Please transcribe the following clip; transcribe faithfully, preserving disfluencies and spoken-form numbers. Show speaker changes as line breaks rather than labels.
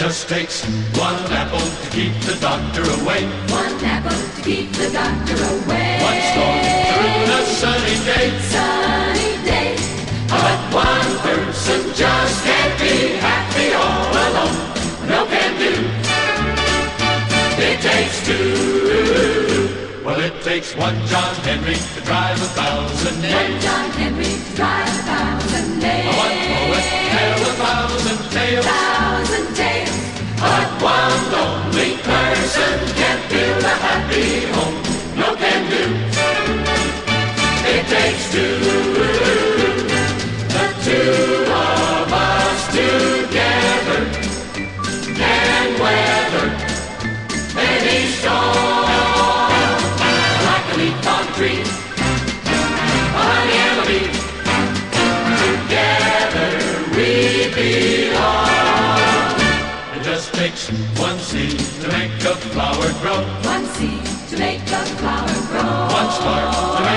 just takes one apple to keep the doctor away.
One apple to keep the doctor away.
One storm through the sunny day.
Sunny day.
But one person just can't be happy all alone. No can do. It takes two. Well, it takes one John Henry to drive a thousand days.
One John Henry to drive a thousand days.
One poet tell a thousand tales.
Thousand tales.
But one lonely person can't build a happy home. No can do. It takes two. The two of us together can weather any storm. Like a leaf on a tree, a honey and a bee. Together we belong. It just takes one seed to make a flower grow.
One seed to make a flower grow.
One spark to make